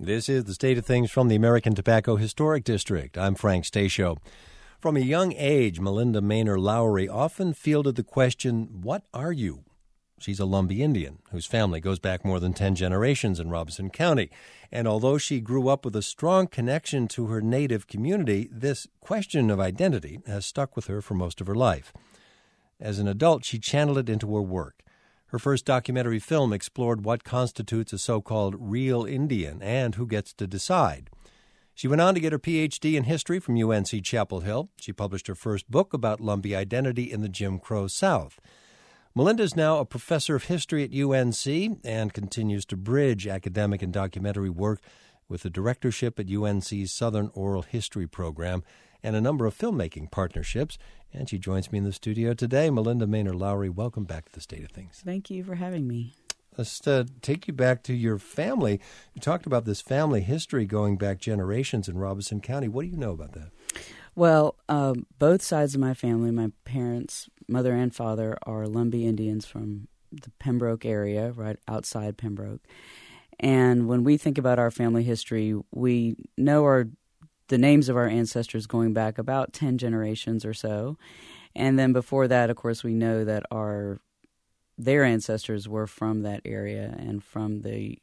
This is the State of Things from the American Tobacco Historic District. I'm Frank Stasio. From a young age, Melinda Maynor Lowry often fielded the question, what are you? She's a Lumbee Indian whose family goes back more than 10 generations in Robeson County. And although she grew up with a strong connection to her native community, this question of identity has stuck with her for most of her life. As an adult, she channeled it into her work. Her first documentary film explored what constitutes a so-called real Indian and who gets to decide. She went on to get her Ph.D. in history from UNC Chapel Hill. She published her first book about Lumbee identity in the Jim Crow South. Melinda is now a professor of history at UNC and continues to bridge academic and documentary work with the directorship at UNC's Southern Oral History Program and a number of filmmaking partnerships. And she joins me in the studio today. Melinda Maynor Lowry, welcome back to the State of Things. Thank you for having me. Let's take you back to your family. You talked about this family history going back generations in Robeson County. What do you know about that? Well, both sides of my family, my parents, mother and father, are Lumbee Indians from the Pembroke area, right outside Pembroke. And when we think about our family history, we know the names of our ancestors going back about 10 generations or so. And then before that, of course, we know that their ancestors were from that area and from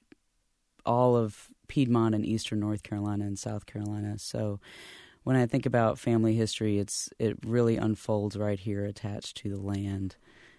all of Piedmont and eastern North Carolina and South Carolina. So when I think about family history, it really unfolds right here attached to the land.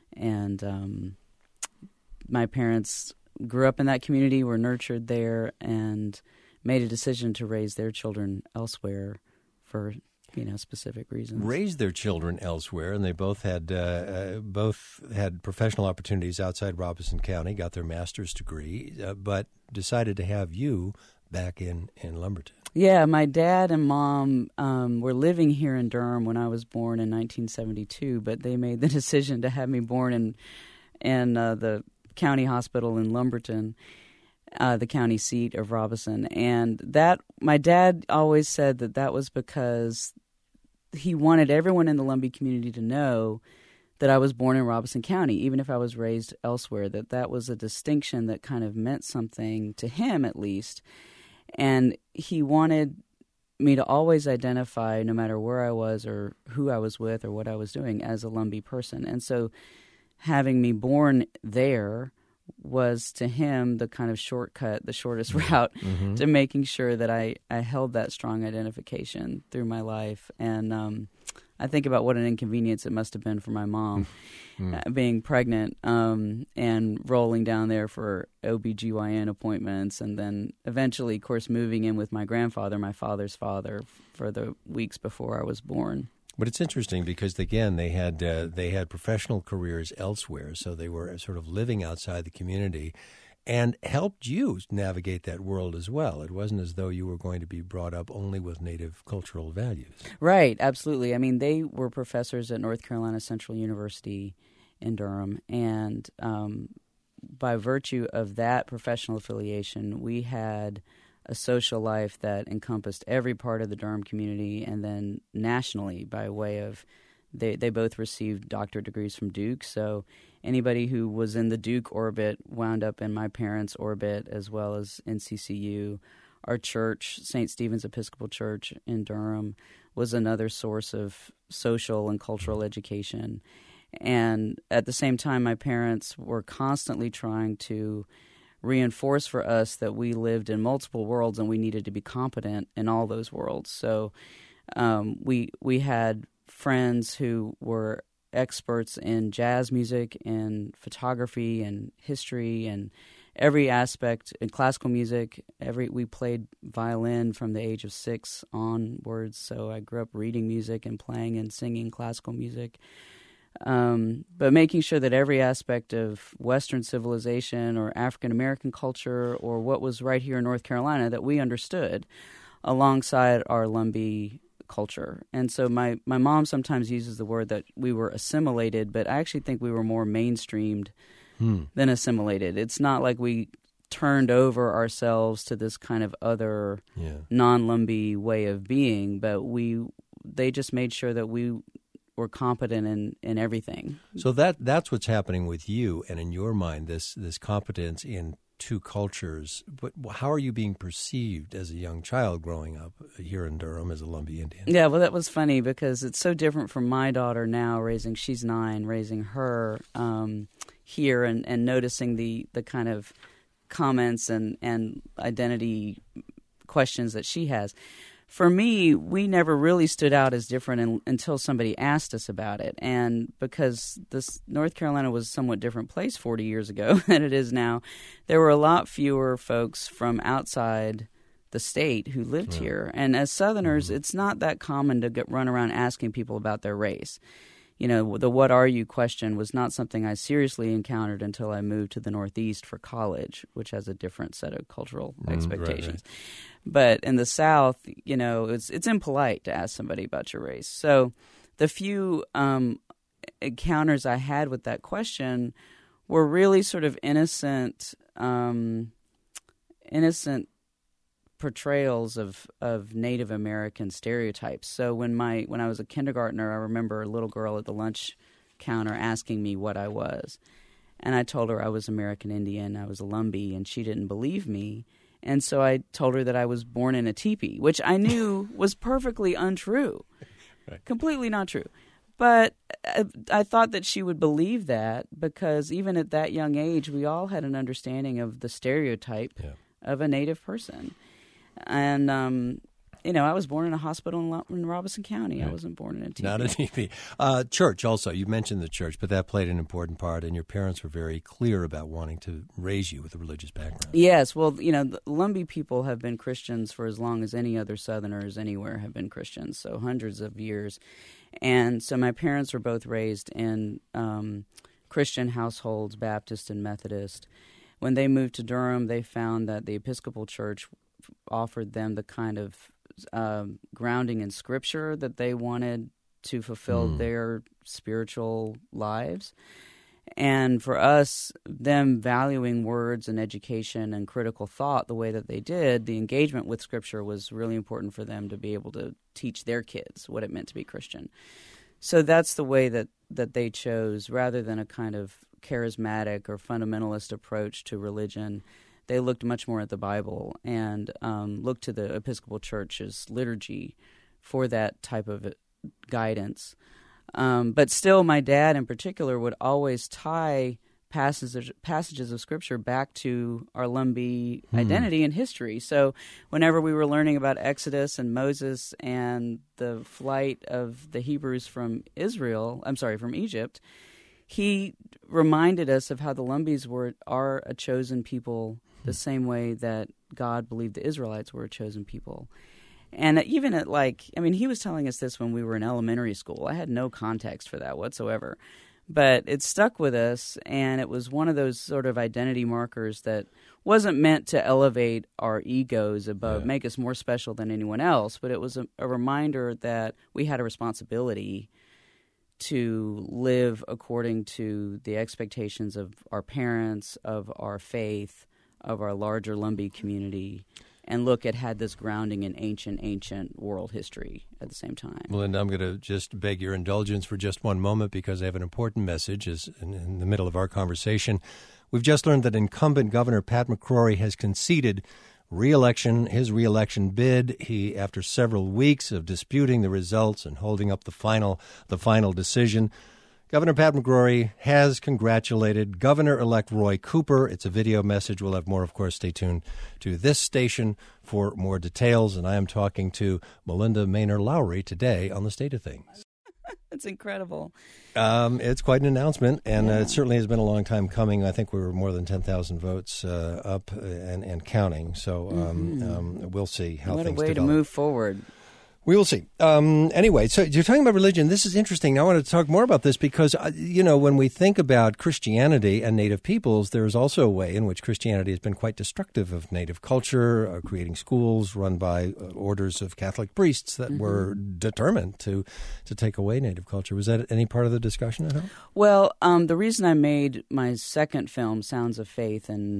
And my parents grew up in that community, were nurtured there, and made a decision to raise their children elsewhere for specific reasons. Raised their children elsewhere, and they both had professional opportunities outside Robeson County, got their master's degree, but decided to have you back in Lumberton. Yeah, my dad and mom were living here in Durham when I was born in 1972, but they made the decision to have me born in the county hospital in Lumberton, the county seat of Robeson. And that my dad always said that was because he wanted everyone in the Lumbee community to know that I was born in Robeson County, even if I was raised elsewhere, that was a distinction that kind of meant something to him at least. And he wanted me to always identify, no matter where I was or who I was with or what I was doing, as a Lumbee person. And so having me born there was to him the kind of shortcut, the shortest route to making sure that I held that strong identification through my life. And I think about what an inconvenience it must have been for my mom being pregnant and rolling down there for OBGYN appointments, and then eventually, of course, moving in with my grandfather, my father's father, for the weeks before I was born. But it's interesting because, again, they had professional careers elsewhere, so they were sort of living outside the community and helped you navigate that world as well. It wasn't as though you were going to be brought up only with native cultural values. Right, absolutely. I mean, they were professors at North Carolina Central University in Durham, and by virtue of that professional affiliation, we had a social life that encompassed every part of the Durham community, and then nationally by way of they both received doctorate degrees from Duke. So anybody who was in the Duke orbit wound up in my parents' orbit, as well as NCCU. Our church, St. Stephen's Episcopal Church in Durham, was another source of social and cultural education. And at the same time, my parents were constantly trying to reinforce for us that we lived in multiple worlds and we needed to be competent in all those worlds. So we had friends who were experts in jazz music and photography and history and every aspect in classical music. We played violin from the age of 6 onwards, so I grew up reading music and playing and singing classical music. But making sure that every aspect of Western civilization or African-American culture or what was right here in North Carolina that we understood alongside our Lumbee culture. And so my mom sometimes uses the word that we were assimilated, but I actually think we were more mainstreamed than assimilated. It's not like we turned over ourselves to this kind of other non-Lumbee way of being, but they just made sure that we were competent in everything. So that's what's happening with you, and in your mind, this competence in two cultures, but how are you being perceived as a young child growing up here in Durham as a Lumbee Indian? Yeah, well, that was funny because it's so different from my daughter now, she's 9, raising her here and noticing the kind of comments and identity questions that she has. For me, we never really stood out as different until somebody asked us about it. And because North Carolina was a somewhat different place 40 years ago than it is now, there were a lot fewer folks from outside the state who lived here. And as Southerners, it's not that common to run around asking people about their race. You know, the "what are you" question was not something I seriously encountered until I moved to the Northeast for college, which has a different set of cultural expectations. Right. But in the South, you know, it's impolite to ask somebody about your race. So the few encounters I had with that question were really sort of innocent portrayals of Native American stereotypes. So when I was a kindergartner, I remember a little girl at the lunch counter asking me what I was. And I told her I was American Indian, I was a Lumbee, and she didn't believe me. And so I told her that I was born in a teepee, which I knew was perfectly untrue, right. Completely not true. But I thought that she would believe that because even at that young age, we all had an understanding of the stereotype of a Native person. And, you know, I was born in a hospital in Robeson County. Right. I wasn't born in a teepee. Not a teepee. Church also. You mentioned the church, but that played an important part, and your parents were very clear about wanting to raise you with a religious background. Yes. Well, you know, the Lumbee people have been Christians for as long as any other Southerners anywhere have been Christians, so hundreds of years. And so my parents were both raised in Christian households, Baptist and Methodist. When they moved to Durham, they found that the Episcopal Church offered them the kind of grounding in Scripture that they wanted to fulfill their spiritual lives. And for us, them valuing words and education and critical thought the way that they did, the engagement with Scripture was really important for them to be able to teach their kids what it meant to be Christian. So that's the way that they chose, rather than a kind of charismatic or fundamentalist approach to religion. They looked much more at the Bible and looked to the Episcopal Church's liturgy for that type of guidance. But still, my dad in particular would always tie passages of Scripture back to our Lumbee identity and history. So whenever we were learning about Exodus and Moses and the flight of the Hebrews from Egypt, he reminded us of how the Lumbees are a chosen people the same way that God believed the Israelites were a chosen people. And even he was telling us this when we were in elementary school. I had no context for that whatsoever. But it stuck with us, and it was one of those sort of identity markers that wasn't meant to elevate our egos above, make us more special than anyone else, but it was a reminder that we had a responsibility to live according to the expectations of our parents, of our faith, of our larger Lumbee community, and had this grounding in ancient world history at the same time. Melinda, I'm going to just beg your indulgence for just one moment because I have an important message in the middle of our conversation. We've just learned that incumbent Governor Pat McCrory has conceded his re-election bid. He, after several weeks of disputing the results and holding up the final decision, Governor Pat McCrory has congratulated Governor-elect Roy Cooper. It's a video message. We'll have more, of course. Stay tuned to this station for more details. And I am talking to Melinda Maynor-Lowery today on The State of Things. That's incredible. It's quite an announcement, and it certainly has been a long time coming. I think we were more than 10,000 votes up and counting. So we'll see how things develop. What a way to move forward. We will see. Anyway, so you're talking about religion. This is interesting. I want to talk more about this because, when we think about Christianity and Native peoples, there's also a way in which Christianity has been quite destructive of Native culture, creating schools run by orders of Catholic priests that were determined to take away Native culture. Was that any part of the discussion at all? Well, the reason I made my second film, Sounds of Faith, in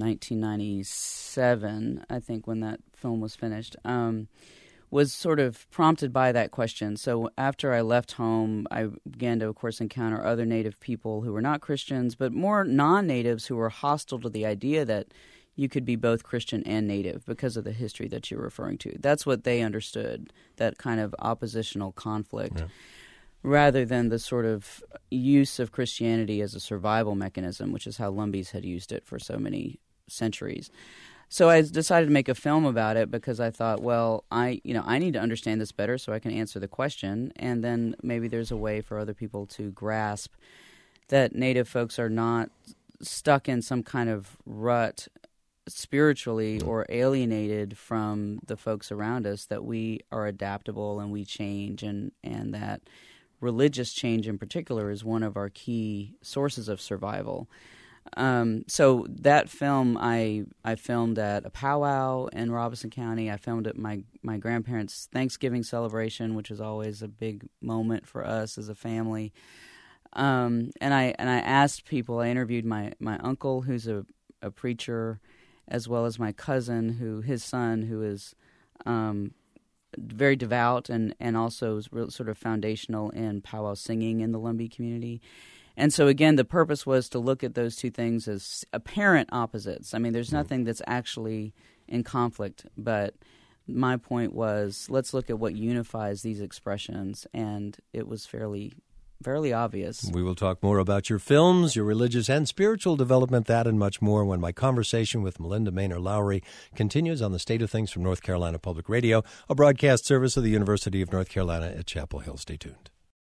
1997, I think, when that film was finished, was sort of prompted by that question. So after I left home, I began to, of course, encounter other Native people who were not Christians, but more non-Natives who were hostile to the idea that you could be both Christian and Native because of the history that you're referring to. That's what they understood, that kind of oppositional conflict. Yeah. Rather than the sort of use of Christianity as a survival mechanism, which is how Lumbees had used it for so many centuries. So I decided to make a film about it because I thought, well, I need to understand this better so I can answer the question, and then maybe there's a way for other people to grasp that Native folks are not stuck in some kind of rut spiritually or alienated from the folks around us, that we are adaptable and we change, and that religious change in particular is one of our key sources of survival. So that film I filmed at a powwow in Robeson County. I filmed at my grandparents' Thanksgiving celebration, which is always a big moment for us as a family. And I asked people. I interviewed my uncle, who's a preacher, as well as my cousin, his son, who is very devout and also sort of foundational in powwow singing in the Lumbee community. And so, again, the purpose was to look at those two things as apparent opposites. I mean, there's nothing that's actually in conflict, but my point was, let's look at what unifies these expressions, and it was fairly obvious. We will talk more about your films, your religious and spiritual development, that and much more when my conversation with Melinda Maynor-Lowery continues on the State of Things from North Carolina Public Radio, a broadcast service of the University of North Carolina at Chapel Hill. Stay tuned.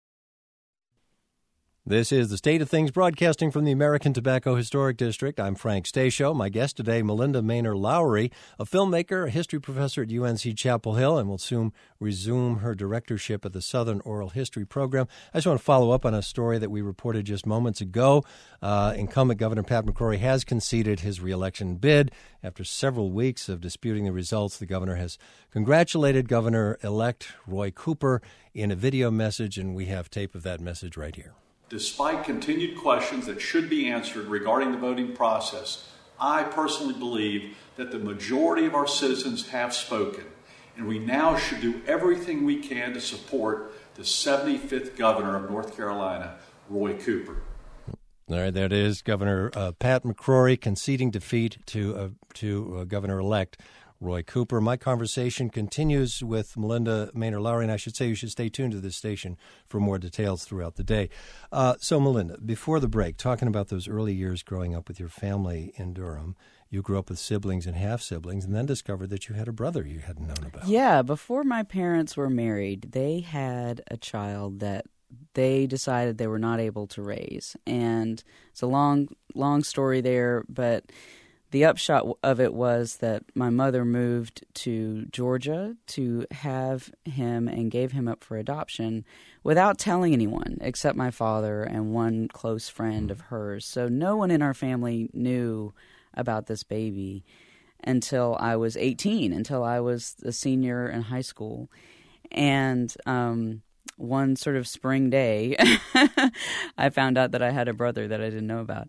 This is the State of Things, broadcasting from the American Tobacco Historic District. I'm Frank Stasio. My guest today, Melinda Maynor-Lowery, a filmmaker, a history professor at UNC Chapel Hill, and will soon resume her directorship at the Southern Oral History Program. I just want to follow up on a story that we reported just moments ago. Incumbent Governor Pat McCrory has conceded his reelection bid. After several weeks of disputing the results, the governor has congratulated Governor-elect Roy Cooper in a video message, and we have tape of that message right here. Despite continued questions that should be answered regarding the voting process, I personally believe that the majority of our citizens have spoken, and we now should do everything we can to support the 75th governor of North Carolina, Roy Cooper. All right, there it is, Governor Pat McCrory conceding defeat to Governor-elect Roy Cooper. My conversation continues with Melinda Maynor-Lowery, and I should say you should stay tuned to this station for more details throughout the day. So, Melinda, before the break, talking about those early years growing up with your family in Durham, you grew up with siblings and half-siblings, and then discovered that you had a brother you hadn't known about. Yeah, before my parents were married, they had a child that they decided they were not able to raise. And it's a long story there, but the upshot of it was that my mother moved to Georgia to have him and gave him up for adoption without telling anyone except my father and one close friend of hers. So no one in our family knew about this baby until I was 18, until I was a senior in high school. And one sort of spring day, I found out that I had a brother that I didn't know about.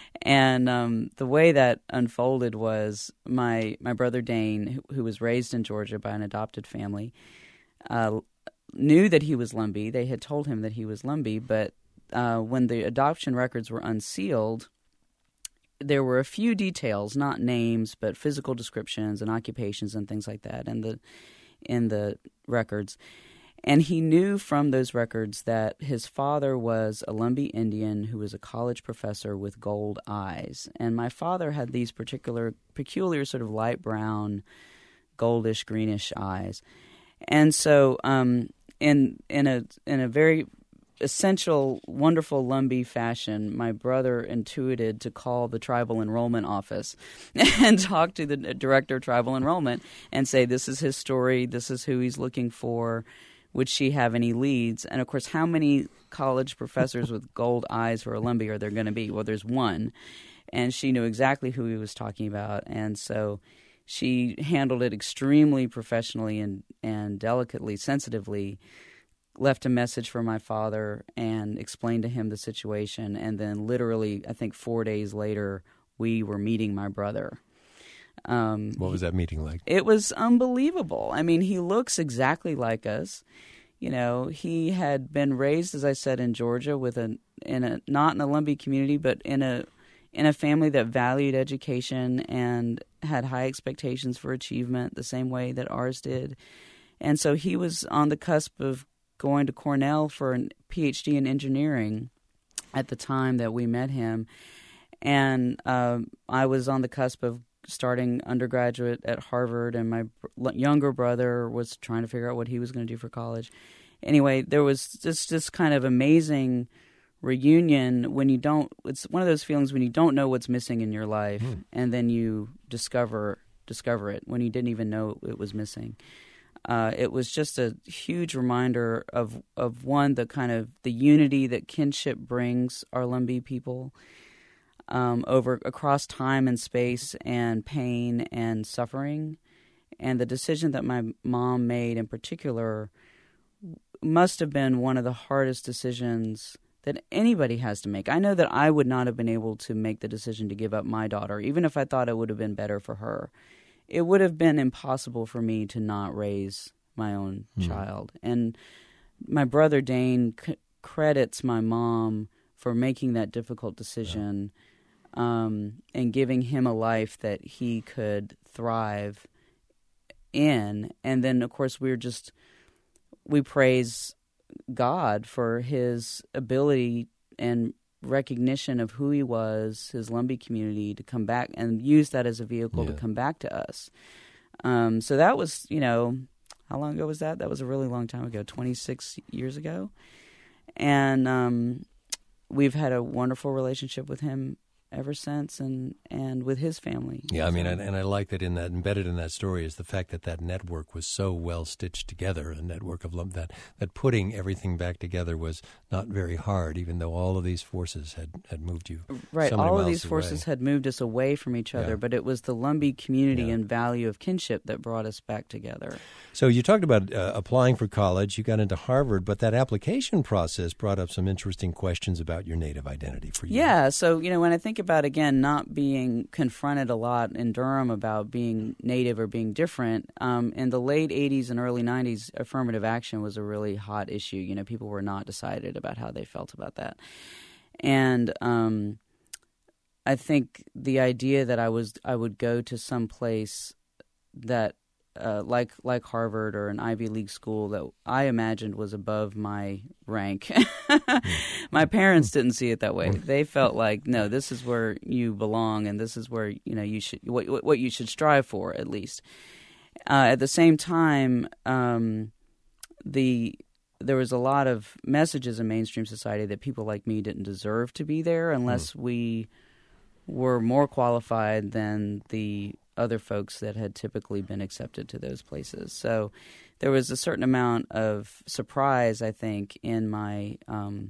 And the way that unfolded was my brother Dane, who was raised in Georgia by an adopted family, knew that he was Lumbee. They had told him that he was Lumbee, but when the adoption records were unsealed, there were a few details, not names, but physical descriptions and occupations and things like that in the records. And he knew from those records that his father was a Lumbee Indian who was a college professor with gold eyes. And my father had these peculiar sort of light brown, goldish, greenish eyes. And so in a very essential, wonderful Lumbee fashion, my brother intuited to call the tribal enrollment office and talk to the director of tribal enrollment and say, this is his story, this is who he's looking for. Would she have any leads? And, of course, how many college professors with gold eyes for a Lumbee are there going to be? Well, there's one. And she knew exactly who he was talking about. And so she handled it extremely professionally and delicately, sensitively, left a message for my father and explained to him the situation. And then literally, I think 4 days later, we were meeting my brother. What was that meeting like? It was unbelievable. I mean, he looks exactly like us. You know, he had been raised, as I said, in Georgia not in a Lumbee community, but in in a family that valued education and had high expectations for achievement the same way that ours did. And so he was on the cusp of going to Cornell for a PhD in engineering at the time that we met him. And I was on the cusp of starting undergraduate at Harvard, and my younger brother was trying to figure out what he was going to do for college. Anyway, there was just this kind of amazing reunion when you don't – it's one of those feelings when you don't know what's missing in your life, and then you discover it when you didn't even know it was missing. It was just a huge reminder of one, the kind of the unity that kinship brings our Lumbee people across time and space and pain and suffering. And the decision that my mom made in particular must have been one of the hardest decisions that anybody has to make. I know that I would not have been able to make the decision to give up my daughter, even if I thought it would have been better for her. It would have been impossible for me to not raise my own child. And my brother Dane credits my mom for making that difficult decision and giving him a life that he could thrive in. And then, of course, we praise God for his ability and recognition of who he was, his Lumbee community, to come back and use that as a vehicle to come back to us. So that was, how long ago was that? That was a really long time ago, 26 years ago. And we've had a wonderful relationship with him ever since, and with his family. Yeah, I mean, and I like that embedded in that story is the fact that network was so well stitched together, a network of that putting everything back together was not very hard, even though all of these forces had moved you. Right, so many all of miles these forces away. had moved us away from each other, but it was the Lumbee community and value of kinship that brought us back together. So you talked about applying for college. You got into Harvard, but that application process brought up some interesting questions about your native identity for you. Yeah, so, when I think about, again, not being confronted a lot in Durham about being native or being different, in the late 80s and early 90s, affirmative action was a really hot issue. People were not decided about how they felt about that. And I think the idea that I would go to some place that like Harvard or an Ivy League school that I imagined was above my rank. My parents didn't see it that way. They felt like, no, this is where you belong, and this is where you should what you should strive for, at least. At the same time, there was a lot of messages in mainstream society that people like me didn't deserve to be there unless we were more qualified than the other folks that had typically been accepted to those places. So there was a certain amount of surprise, I think, in my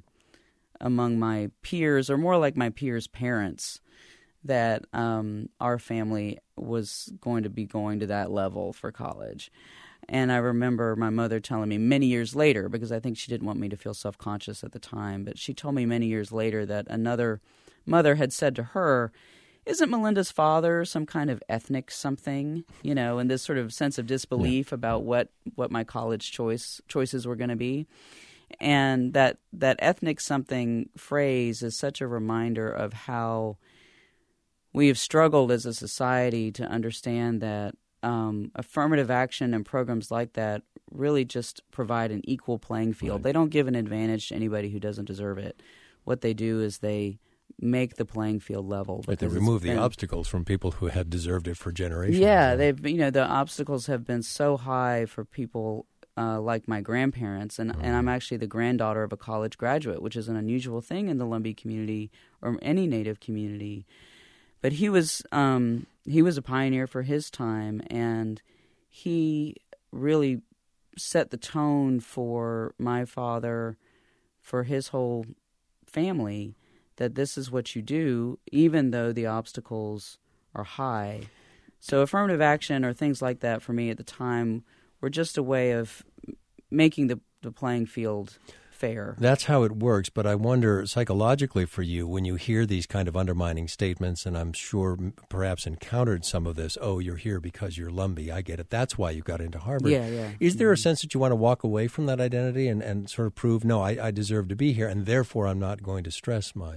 among my peers, or more like my peers' parents, that our family was going to be going to that level for college. And I remember my mother telling me many years later, because I think she didn't want me to feel self-conscious at the time, but she told me many years later that another mother had said to her, "Isn't Melinda's father some kind of ethnic something?" And this sort of sense of disbelief about what my college choices were going to be. And that ethnic something phrase is such a reminder of how we have struggled as a society to understand that affirmative action and programs like that really just provide an equal playing field. Right. They don't give an advantage to anybody who doesn't deserve it. What they do is they make the playing field level. But they remove the obstacles from people who had deserved it for generations. Yeah, the obstacles have been so high for people like my grandparents, and I'm actually the granddaughter of a college graduate, which is an unusual thing in the Lumbee community or any Native community. But he was a pioneer for his time, and he really set the tone for my father, for his whole family, that this is what you do, even though the obstacles are high. So affirmative action or things like that for me at the time were just a way of making the playing field fair. That's how it works, but I wonder psychologically for you, when you hear these kind of undermining statements, and I'm sure perhaps encountered some of this, oh, you're here because you're Lumbee, I get it, that's why you got into Harvard. Yeah. Is there a sense that you want to walk away from that identity and sort of prove, no, I deserve to be here, and therefore I'm not going to stress my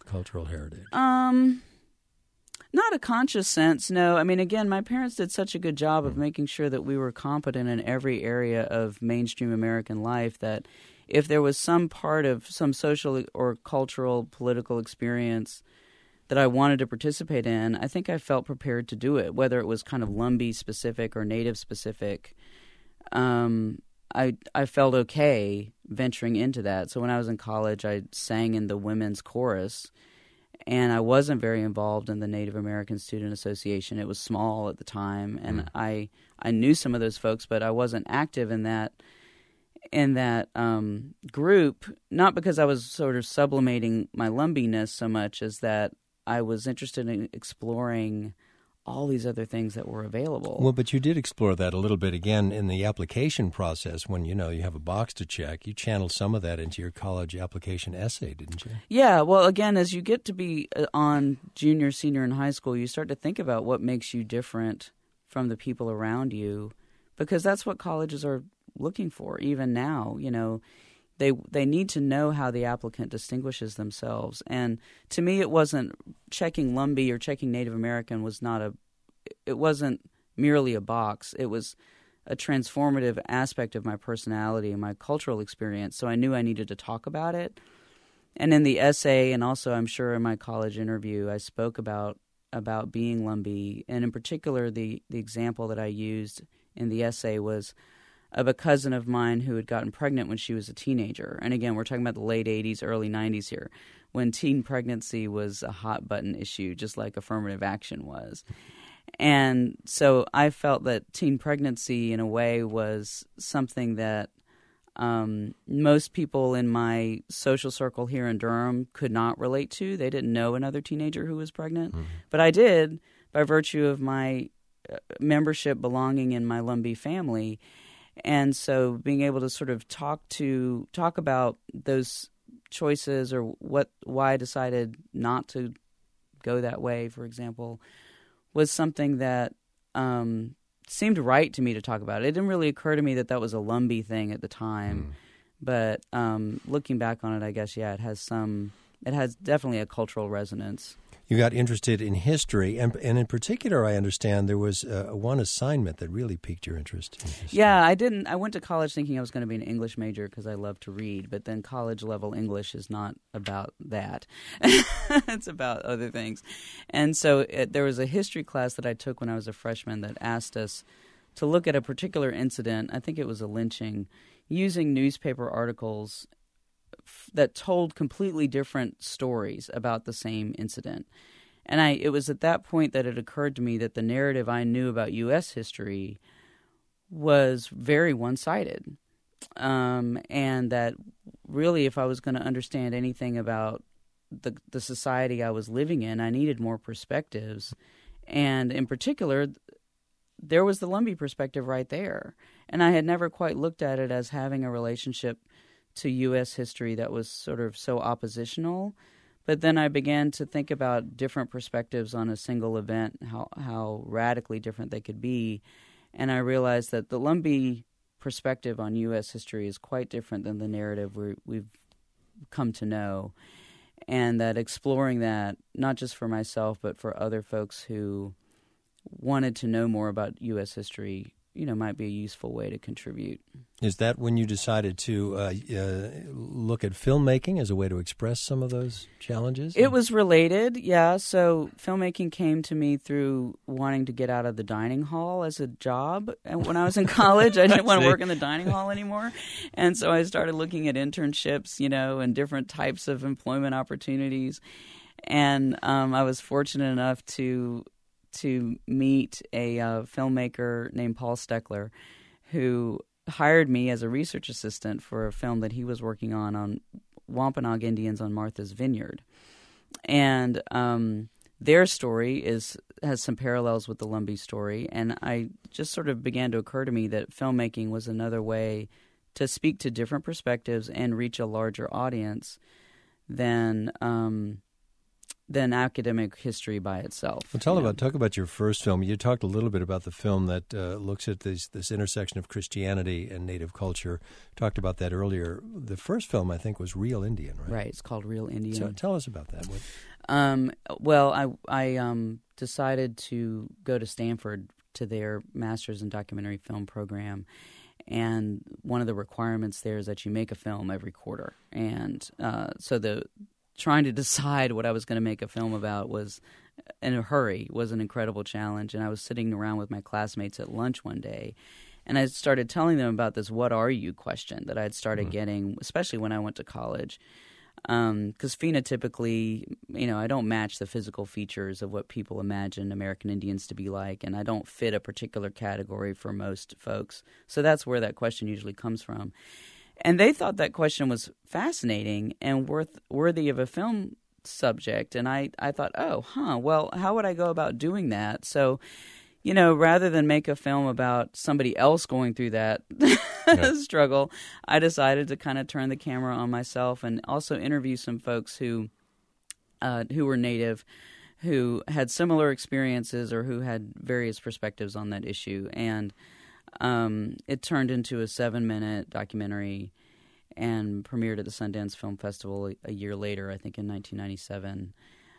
cultural heritage? Not a conscious sense, no. I mean, again, my parents did such a good job of making sure that we were competent in every area of mainstream American life that if there was some part of some social or cultural, political experience that I wanted to participate in, I think I felt prepared to do it, whether it was kind of Lumbee specific or Native specific. I felt okay venturing into that. So when I was in college, I sang in the women's chorus, and I wasn't very involved in the Native American Student Association. It was small at the time, and I knew some of those folks, but I wasn't active in that group, not because I was sort of sublimating my Lumbeeness so much as that I was interested in exploring all these other things that were available. Well, but you did explore that a little bit again in the application process when, you have a box to check. You channeled some of that into your college application essay, didn't you? Yeah, well, again, as you get to be on junior, senior in high school, you start to think about what makes you different from the people around you, because that's what colleges are looking for even now. They need to know how the applicant distinguishes themselves. And to me, it wasn't checking Lumbee or checking Native American it wasn't merely a box. It was a transformative aspect of my personality and my cultural experience. So I knew I needed to talk about it. And in the essay, and also I'm sure in my college interview, I spoke about being Lumbee. And in particular, the example that I used in the essay was of a cousin of mine who had gotten pregnant when she was a teenager. And again, we're talking about the late 80s, early 90s here, when teen pregnancy was a hot button issue, just like affirmative action was. And so I felt that teen pregnancy in a way was something that most people in my social circle here in Durham could not relate to. They didn't know another teenager who was pregnant. Mm-hmm. But I did by virtue of my membership belonging in my Lumbee family. And so being able to sort of talk about those choices or why I decided not to go that way, for example, was something that seemed right to me to talk about. It didn't really occur to me that was a Lumbee thing at the time. But looking back on it, I guess, yeah, it has definitely a cultural resonance. You got interested in history, and in particular, I understand there was one assignment that really piqued your interest in history. Yeah, I went to college thinking I was going to be an English major because I love to read, but then college-level English is not about that. It's about other things. And so there was a history class that I took when I was a freshman that asked us to look at a particular incident, I think it was a lynching, using newspaper articles that told completely different stories about the same incident. And it was at that point that it occurred to me that the narrative I knew about U.S. history was very one-sided. And that really if I was going to understand anything about the society I was living in, I needed more perspectives. And in particular, there was the Lumbee perspective right there. And I had never quite looked at it as having a relationship to U.S. history that was sort of so oppositional. But then I began to think about different perspectives on a single event, how radically different they could be. And I realized that the Lumbee perspective on U.S. history is quite different than the narrative we've come to know. And that exploring that, not just for myself, but for other folks who wanted to know more about U.S. history, might be a useful way to contribute. Is that when you decided to look at filmmaking as a way to express some of those challenges? It was related, yeah. So filmmaking came to me through wanting to get out of the dining hall as a job. And when I was in college, I didn't want to work in the dining hall anymore. And so I started looking at internships, and different types of employment opportunities. And I was fortunate enough to meet a filmmaker named Paul Steckler, who hired me as a research assistant for a film that he was working on Wampanoag Indians on Martha's Vineyard. And their story has some parallels with the Lumbee story, and I just sort of began to occur to me that filmmaking was another way to speak to different perspectives and reach a larger audience than than academic history by itself. Well, talk about your first film. You talked a little bit about the film that looks at this intersection of Christianity and Native culture. Talked about that earlier. The first film, I think, was Real Indian, right? Right. It's called Real Indian. So tell us about that. Well, I decided to go to Stanford to their Master's in Documentary Film program. And one of the requirements there is that you make a film every quarter. And so trying to decide what I was going to make a film about was in a hurry, was an incredible challenge. And I was sitting around with my classmates at lunch one day, and I started telling them about this "what are you" question that I'd started getting, especially when I went to college. Because phenotypically, I don't match the physical features of what people imagine American Indians to be like, and I don't fit a particular category for most folks. So that's where that question usually comes from. And they thought that question was fascinating and worthy of a film subject. And I thought, well, how would I go about doing that? So, rather than make a film about somebody else going through that struggle, I decided to kind of turn the camera on myself and also interview some folks who were Native, who had similar experiences or who had various perspectives on that issue. And it turned into a 7-minute documentary and premiered at the Sundance Film Festival a year later, I think in 1997.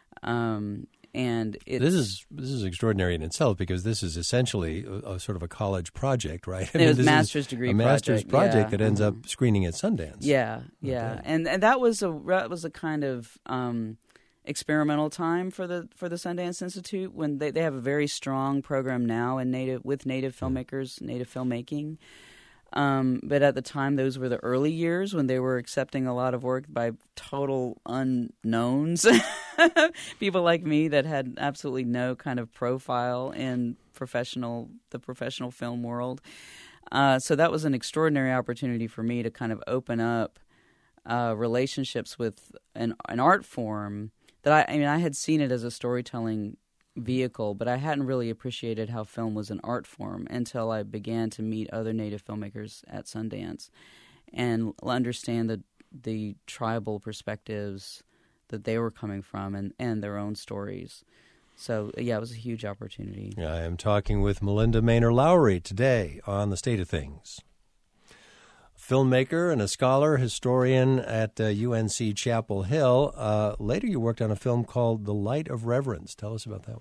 And this is extraordinary in itself, because this is essentially a sort of a college project, right? It was a master's degree project. A master's project that ends up screening at Sundance. Yeah. Okay. And that was a kind of experimental time for the Sundance Institute, when they have a very strong program now with Native filmmakers, Native filmmaking. But at the time, those were the early years when they were accepting a lot of work by total unknowns, people like me that had absolutely no kind of profile in the professional film world. So that was an extraordinary opportunity for me to kind of open up relationships with an art form that I had seen it as a storytelling vehicle, but I hadn't really appreciated how film was an art form until I began to meet other Native filmmakers at Sundance and understand the tribal perspectives that they were coming from and their own stories. So, it was a huge opportunity. I am talking with Melinda Maynor-Lowery today on The State of Things. Filmmaker and a scholar, historian at UNC Chapel Hill. Later you worked on a film called The Light of Reverence. Tell us about that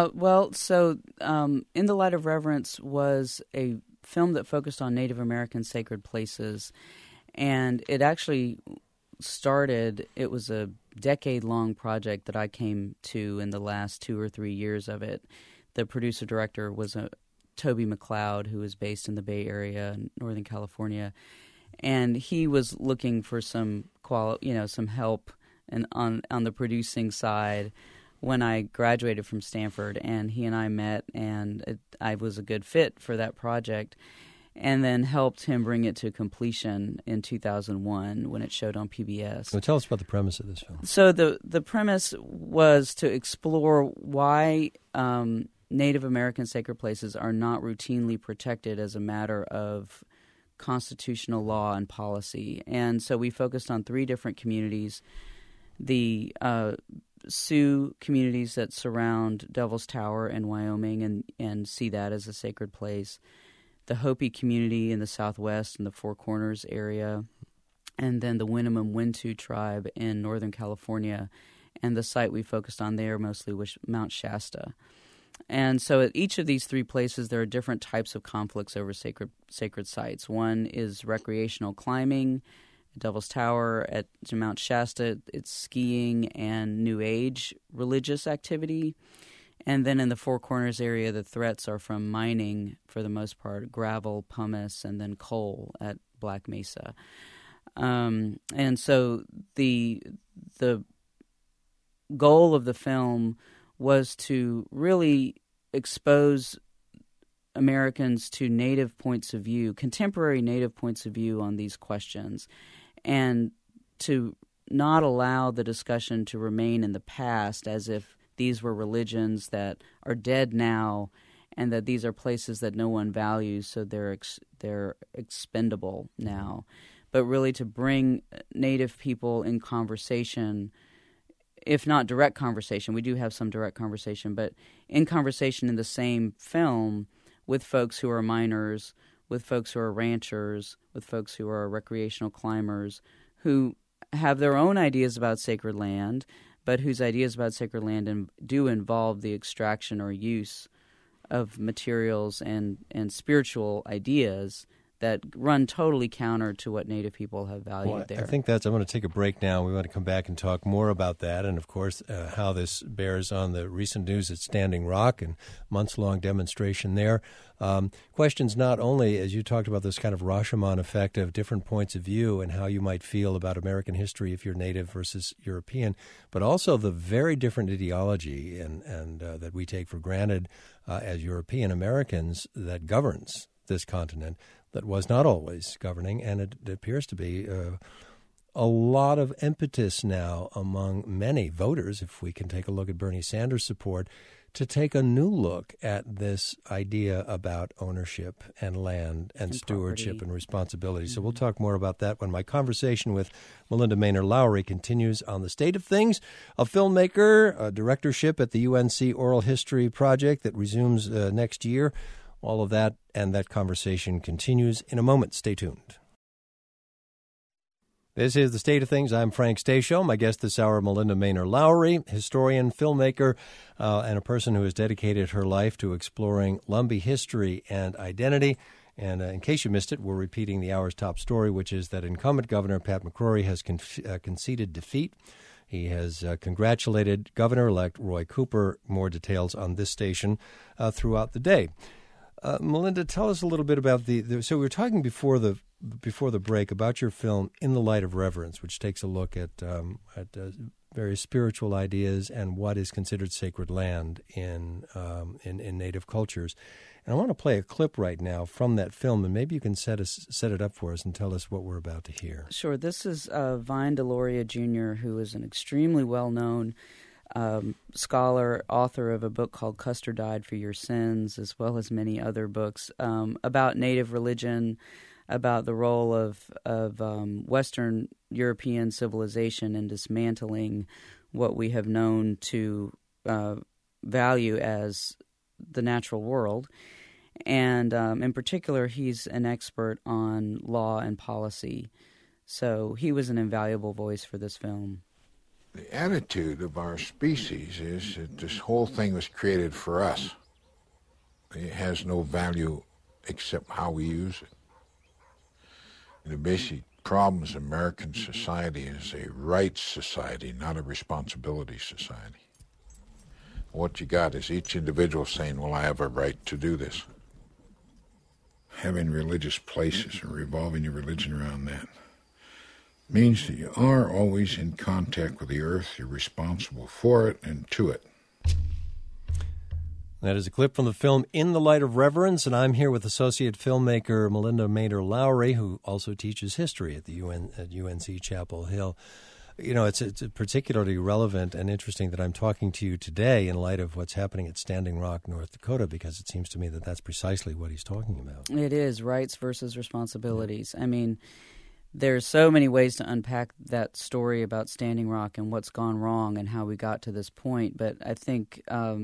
one. In The Light of Reverence was a film that focused on Native American sacred places. And it actually it was a decade-long project that I came to in the last 2 or 3 years of it. The producer-director was Toby McLeod, who is based in the Bay Area in Northern California. And he was looking for some help on the producing side when I graduated from Stanford, and he and I met, and I was a good fit for that project, and then helped him bring it to completion in 2001 when it showed on PBS. So tell us about the premise of this film. So the premise was to explore why Native American sacred places are not routinely protected as a matter of constitutional law and policy. And so we focused on 3 different communities. The Sioux communities that surround Devil's Tower in Wyoming and see that as a sacred place. The Hopi community in the Southwest in the Four Corners area. And then the Winnemem-Wintu tribe in Northern California. And the site we focused on there mostly was Mount Shasta. And so at each of these 3 places, there are different types of conflicts over sacred sites. One is recreational climbing. At Devil's Tower, at Mount Shasta, it's skiing and New Age religious activity. And then in the Four Corners area, the threats are from mining, for the most part, gravel, pumice, and then coal at Black Mesa. And so the goal of the film was to really expose Americans to Native points of view, contemporary Native points of view on these questions, and to not allow the discussion to remain in the past as if these were religions that are dead now and that these are places that no one values, so they're expendable now, but really to bring Native people in conversation if not direct conversation, we do have some direct conversation, but in conversation in the same film with folks who are miners, with folks who are ranchers, with folks who are recreational climbers, who have their own ideas about sacred land, but whose ideas about sacred land do involve the extraction or use of materials and spiritual ideas that run totally counter to what Native people have valued there. I think I'm going to take a break now. We want to come back and talk more about that and, of course, how this bears on the recent news at Standing Rock and months-long demonstration there. Questions not only, as you talked about, this kind of Rashomon effect of different points of view and how you might feel about American history if you're Native versus European, but also the very different ideology and that we take for granted as European Americans that governs this continent, that was not always governing, and it appears to be a lot of impetus now among many voters, if we can take a look at Bernie Sanders' support, to take a new look at this idea about ownership and land and stewardship property and responsibility. So we'll talk more about that when my conversation with Melinda Maynor-Lowery continues on the state of things. A filmmaker, a directorship at the UNC Oral History Project that resumes next year. All of that and that conversation continues in a moment. Stay tuned. This is The State of Things. I'm Frank Stasio. My guest this hour, Melinda Maynor-Lowery, historian, filmmaker, and a person who has dedicated her life to exploring Lumbee history and identity. And in case you missed it, we're repeating the hour's top story, which is that incumbent Governor Pat McCrory has conceded defeat. He has congratulated Governor-elect Roy Cooper. More details on this station throughout the day. Melinda, tell us a little bit about so we were talking before the break about your film In the Light of Reverence, which takes a look at various spiritual ideas and what is considered sacred land in Native cultures. And I want to play a clip right now from that film, and maybe you can set it up for us and tell us what we're about to hear. Sure. This is Vine Deloria Jr., who is an extremely well-known scholar, author of a book called Custer Died for Your Sins, as well as many other books about Native religion, about the role of Western European civilization in dismantling what we have known to value as the natural world. And in particular, he's an expert on law and policy. So he was an invaluable voice for this film. The attitude of our species is that this whole thing was created for us. It has no value except how we use it. And the basic problems in American society is a rights society, not a responsibility society. What you got is each individual saying, well, I have a right to do this. Having religious places and revolving your religion around that means that you are always in contact with the earth. You're responsible for it and to it. That is a clip from the film In the Light of Reverence, and I'm here with associate filmmaker Melinda Maynor-Lowery, who also teaches history at the UNC Chapel Hill. You know, it's particularly relevant and interesting that I'm talking to you today in light of what's happening at Standing Rock, North Dakota, because it seems to me that that's precisely what he's talking about. It is, rights versus responsibilities. I mean, there's so many ways to unpack that story about Standing Rock and what's gone wrong and how we got to this point. But I think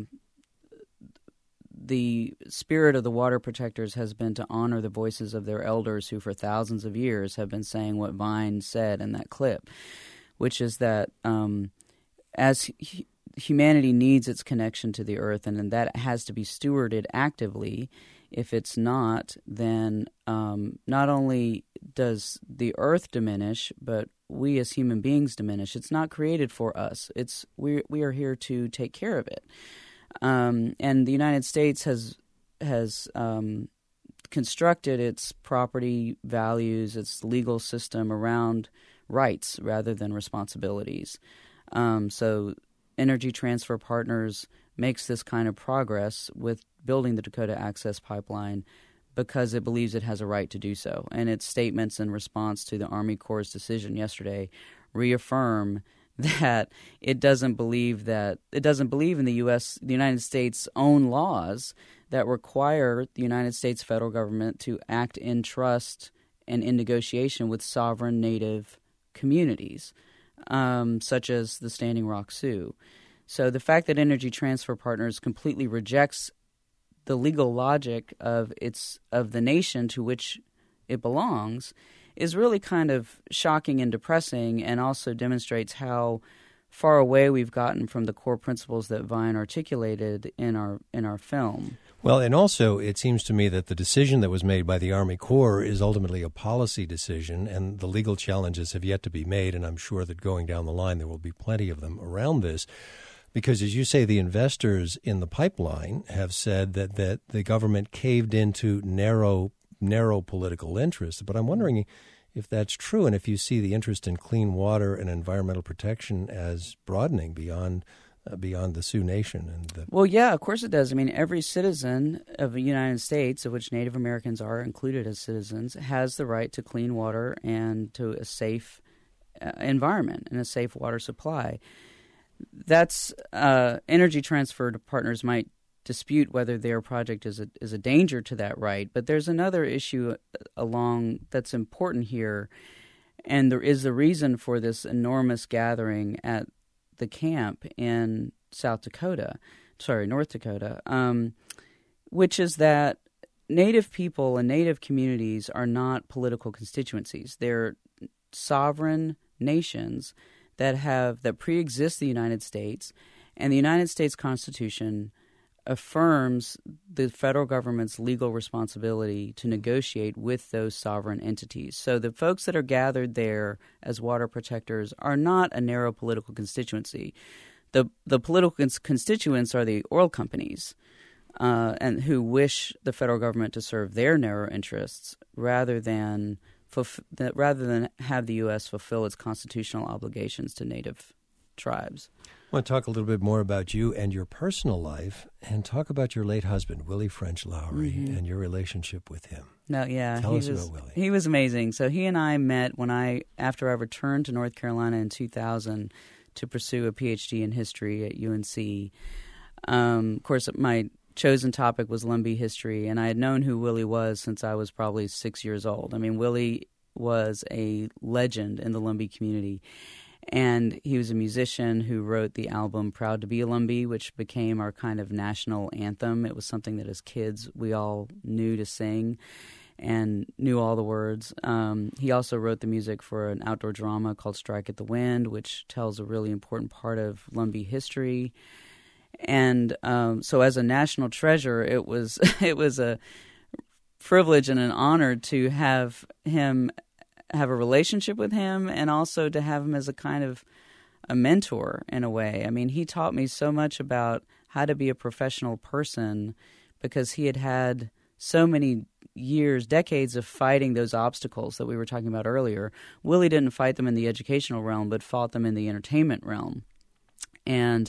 the spirit of the Water Protectors has been to honor the voices of their elders who for thousands of years have been saying what Vine said in that clip, which is that as humanity needs its connection to the earth, and that has to be stewarded actively. If it's not, then not only does the earth diminish, but we as human beings diminish. It's not created for us. We are here to take care of it. And the United States has constructed its property values, its legal system around rights rather than responsibilities. So Energy Transfer Partners makes this kind of progress with building the Dakota Access Pipeline because it believes it has a right to do so. And its statements in response to the Army Corps' decision yesterday reaffirm that it doesn't believe in the United States' own laws that require the United States federal government to act in trust and in negotiation with sovereign Native communities. such as the Standing Rock Sioux. So the fact that Energy Transfer Partners completely rejects the legal logic of the nation to which it belongs is really kind of shocking and depressing, and also demonstrates how far away we've gotten from the core principles that Vine articulated in our film. Well, and also it seems to me that the decision that was made by the Army Corps is ultimately a policy decision, and the legal challenges have yet to be made, and I'm sure that going down the line there will be plenty of them around this. Because, as you say, the investors in the pipeline have said that the government caved into narrow political interests. But I'm wondering if that's true, and if you see the interest in clean water and environmental protection as broadening beyond the Sioux Nation. Well, yeah, of course it does. I mean, every citizen of the United States, of which Native Americans are included as citizens, has the right to clean water and to a safe environment and a safe water supply. That's Energy Transfer Partners might dispute whether their project is a danger to that right, but there's another issue along that's important here, and there is the reason for this enormous gathering at the camp in North Dakota, which is that Native people and Native communities are not political constituencies. They're sovereign nations that pre-exist the United States, and the United States Constitution affirms the federal government's legal responsibility to negotiate with those sovereign entities. So the folks that are gathered there as water protectors are not a narrow political constituency. The political constituents are the oil companies, and who wish the federal government to serve their narrow interests rather than have the U.S. fulfill its constitutional obligations to Native tribes. I want to talk a little bit more about you and your personal life, and talk about your late husband, Willie French Lowry, and your relationship with him. No, yeah, Tell us about Willie. He was amazing. So he and I met after I returned to North Carolina in 2000 to pursue a PhD in history at UNC. Of course, my chosen topic was Lumbee history, and I had known who Willie was since I was probably 6 years old. I mean, Willie was a legend in the Lumbee community, and he was a musician who wrote the album Proud to be a Lumbee, which became our kind of national anthem. It was something that as kids we all knew to sing and knew all the words. He also wrote the music for an outdoor drama called Strike at the Wind, which tells a really important part of Lumbee history. And so as a national treasure, it was a privilege and an honor to have a relationship with him, and also to have him as a kind of a mentor in a way. I mean, he taught me so much about how to be a professional person, because he had so many decades of fighting those obstacles that we were talking about earlier. Willie didn't fight them in the educational realm, but fought them in the entertainment realm. And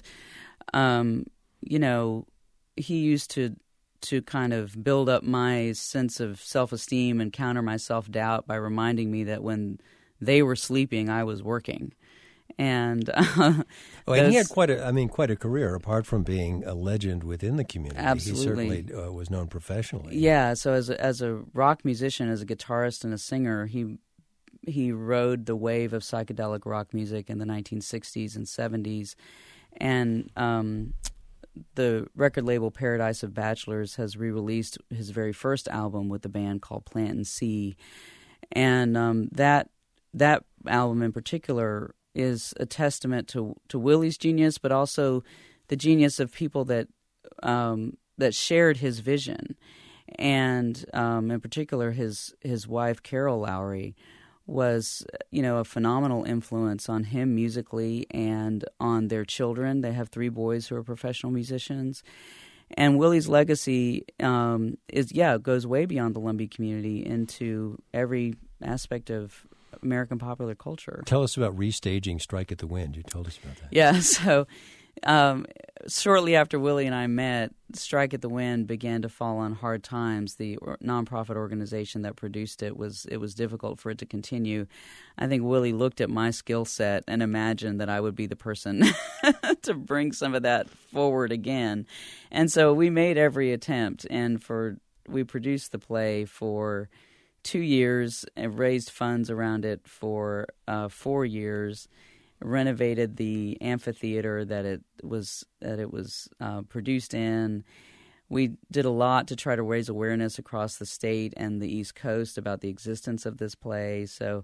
he used to kind of build up my sense of self-esteem and counter my self-doubt by reminding me that when they were sleeping, I was working. And and he had quite a career apart from being a legend within the community. Absolutely. He certainly was known professionally. Yeah, so as a rock musician, as a guitarist and a singer, he rode the wave of psychedelic rock music in the 1960s and 70s, and the record label Paradise of Bachelors has re-released his very first album with the band called Plant and See, and that album in particular is a testament to Willie's genius, but also the genius of people that shared his vision, and in particular his wife Carol Lowry was, a phenomenal influence on him musically and on their children. They have 3 boys who are professional musicians. And Willie's legacy goes way beyond the Lumbee community into every aspect of American popular culture. Tell us about restaging Strike at the Wind. You told us about that. Yeah, so shortly after Willie and I met, Strike at the Wind began to fall on hard times. The nonprofit organization that produced it was difficult for it to continue. I think Willie looked at my skill set and imagined that I would be the person to bring some of that forward again. And so we made every attempt, and we produced the play for 2 years and raised funds around it for 4 years. renovated the amphitheater that it was produced in. We did a lot to try to raise awareness across the state and the East Coast about the existence of this play. So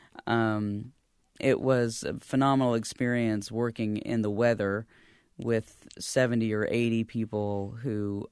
it was a phenomenal experience working in the weather with 70 or 80 people who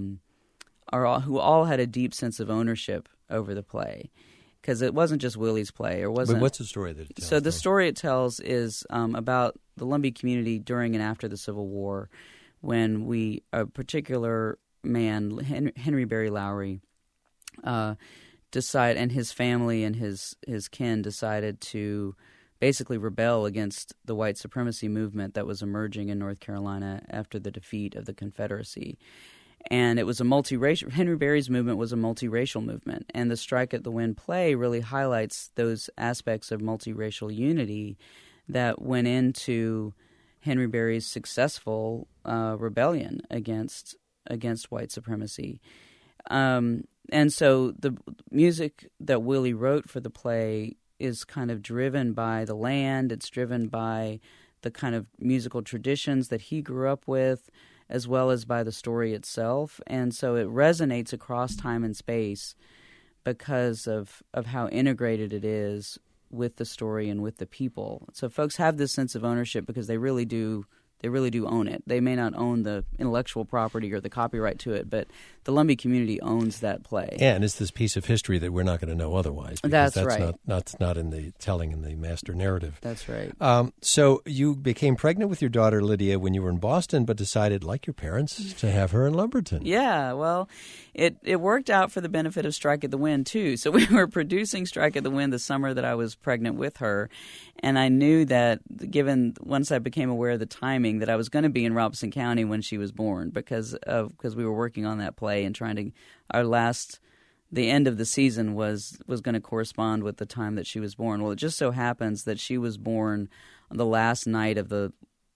all had a deep sense of ownership over the play, because it wasn't just Willie's play. But what's the story that it tells? So the story it tells is about the Lumbee community during and after the Civil War, when a particular man, Henry Berry Lowry, and his family and his kin decided to basically rebel against the white supremacy movement that was emerging in North Carolina after the defeat of the Confederacy. And it was a multiracial. Henry Berry's movement was a multiracial movement, and the Strike at the Wind play really highlights those aspects of multiracial unity that went into Henry Berry's successful rebellion against white supremacy. And so the music that Willie wrote for the play is kind of driven by the land. It's driven by the kind of musical traditions that he grew up with, as well as by the story itself. And so it resonates across time and space because of how integrated it is with the story and with the people. So folks have this sense of ownership because they really do own it. They may not own the intellectual property or the copyright to it, but the Lumbee community owns that play. And it's this piece of history that we're not going to know otherwise. That's right. That's not in the telling in the master narrative. That's right. So you became pregnant with your daughter Lydia when you were in Boston, but decided, like your parents, to have her in Lumberton. Yeah, well, it worked out for the benefit of Strike at the Wind, too. So we were producing Strike at the Wind the summer that I was pregnant with her, and I knew that once I became aware of the timing, that I was going to be in Robeson County when she was born because we were working on that play and trying to the end of the season was going to correspond with the time that she was born. Well, it just so happens that she was born on the last night of the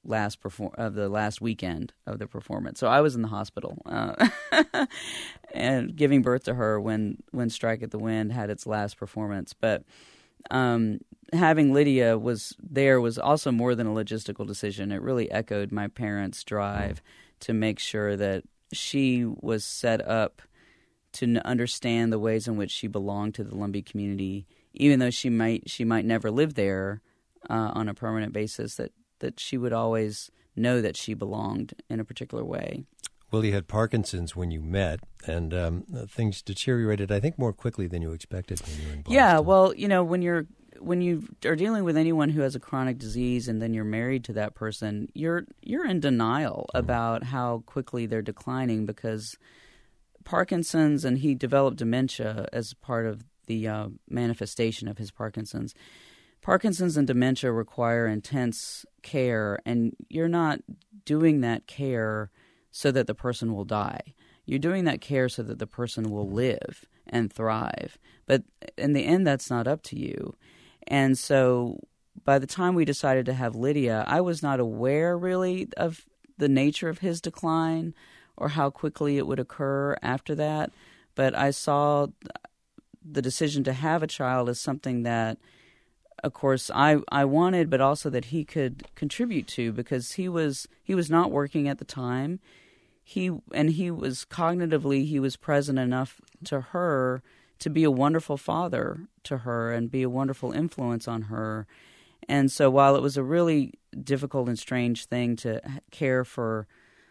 last weekend of the performance. So I was in the hospital and giving birth to her when Strike at the Wind had its last performance. But having Lydia was also more than a logistical decision. It really echoed my parents' drive to make sure that she was set up to understand the ways in which she belonged to the Lumbee community, even though she might never live there on a permanent basis, that she would always know that she belonged in a particular way. Willie had Parkinson's when you met, and things deteriorated, I think, more quickly than you expected when you were in Boston. Yeah, well, when you are dealing with anyone who has a chronic disease and then you're married to that person, you're in denial about how quickly they're declining, because Parkinson's, and he developed dementia as part of the manifestation of his Parkinson's. Parkinson's and dementia require intense care, and you're not doing that care so that the person will die. You're doing that care so that the person will live and thrive. But in the end, that's not up to you. And so by the time we decided to have Lydia, I was not aware really of the nature of his decline or how quickly it would occur after that. But I saw the decision to have a child as something that, of course, I wanted, but also that he could contribute to, because he was not working at the time. He was cognitively, he was present enough to her to be a wonderful father to her and be a wonderful influence on her. And so while it was a really difficult and strange thing to care for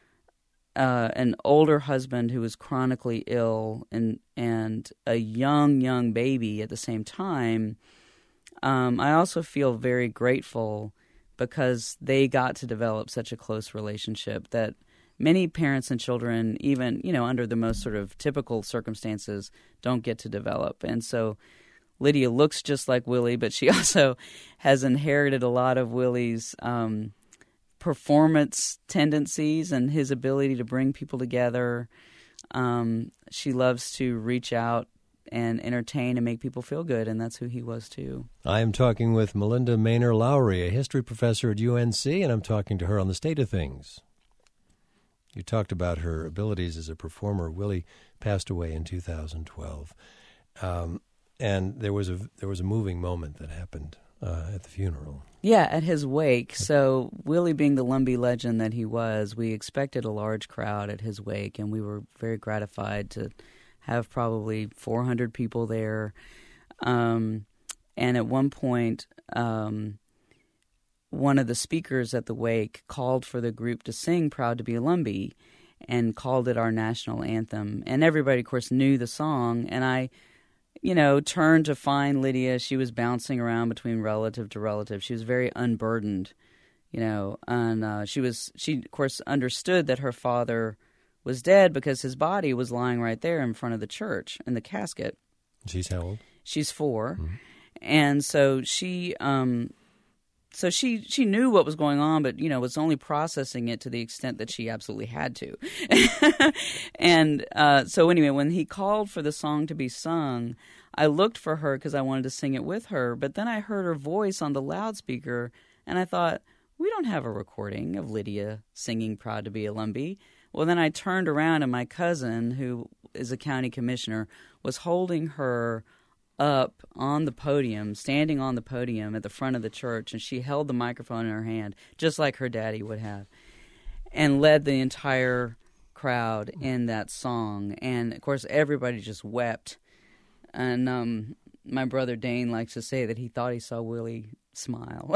an older husband who was chronically ill and a young baby at the same time, I also feel very grateful because they got to develop such a close relationship that many parents and children, even, under the most sort of typical circumstances, don't get to develop. And so Lydia looks just like Willie, but she also has inherited a lot of Willie's performance tendencies and his ability to bring people together. She loves to reach out and entertain and make people feel good, and that's who he was too. I am talking with Melinda Maynor Lowry, a history professor at UNC, and I'm talking to her on the state of things. You talked about her abilities as a performer. Willie passed away in 2012, and there was a moving moment that happened at the funeral. Yeah, at his wake. So Willie, being the Lumbee legend that he was, we expected a large crowd at his wake, and we were very gratified to have probably 400 people there. And at one point, one of the speakers at the wake called for the group to sing Proud to be a Lumbee and called it our national anthem. And everybody, of course, knew the song, and I turned to find Lydia. She was bouncing around between relative to relative. She was very unburdened, and she, of course, understood that her father was dead because his body was lying right there in front of the church in the casket. She's how old? She's 4. Mm-hmm. And so she knew what was going on, but, was only processing it to the extent that she absolutely had to. And so anyway, when he called for the song to be sung, I looked for her because I wanted to sing it with her. But then I heard her voice on the loudspeaker, and I thought, we don't have a recording of Lydia singing Proud to be a Lumbee. Well, then I turned around, and my cousin, who is a county commissioner, was holding her up on the podium, standing on the podium at the front of the church, and she held the microphone in her hand, just like her daddy would have, and led the entire crowd in that song. And, of course, everybody just wept. And my brother Dane likes to say that he thought he saw Willie smile,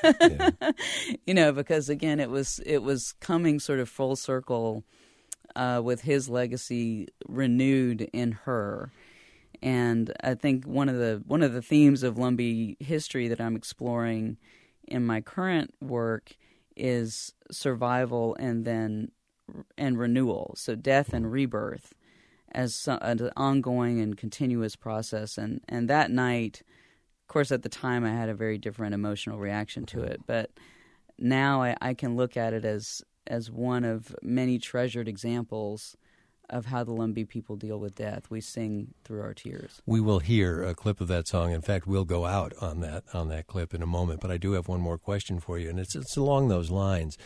because, again, it was coming sort of full circle with his legacy renewed in her. And I think one of the themes of Lumbee history that I'm exploring in my current work is survival and renewal. So death and rebirth as an ongoing and continuous process. And that night, of course, at the time I had a very different emotional reaction to it. But now I can look at it as one of many treasured examples of how the Lumbee people deal with death. We sing through our tears. We will hear a clip of that song. In fact, we'll go out on that clip in a moment. But I do have one more question for you, and it's along those lines.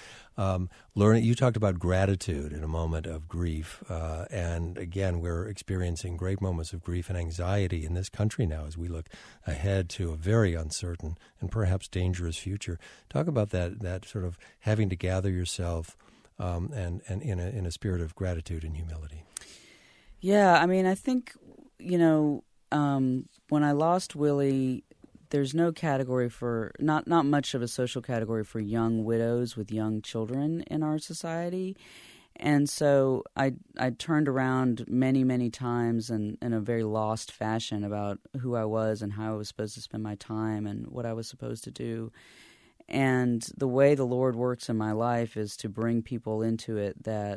You talked about gratitude in a moment of grief, and again, we're experiencing great moments of grief and anxiety in this country now as we look ahead to a very uncertain and perhaps dangerous future. Talk about that sort of having to gather yourself and in a spirit of gratitude and humility. Yeah, I mean, I think, when I lost Willie, there's no category not much of a social category for young widows with young children in our society. And so I turned around many, many times in a very lost fashion about who I was and how I was supposed to spend my time and what I was supposed to do. And the way the Lord works in my life is to bring people into it that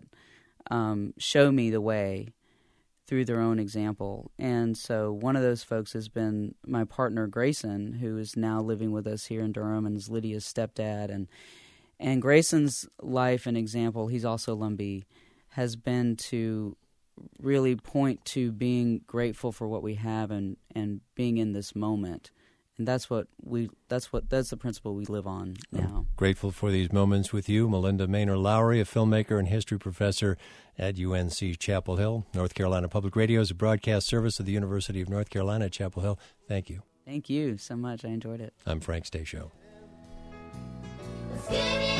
show me the way through their own example. And so one of those folks has been my partner, Grayson, who is now living with us here in Durham and is Lydia's stepdad. And Grayson's life and example, he's also Lumbee, has been to really point to being grateful for what we have and being in this moment. And that's the principle we live on now. I'm grateful for these moments with you, Melinda Maynor Lowery, a filmmaker and history professor at UNC Chapel Hill. North Carolina Public Radio is a broadcast service of the University of North Carolina at Chapel Hill. Thank you. Thank you so much. I enjoyed it. I'm Frank Stasio.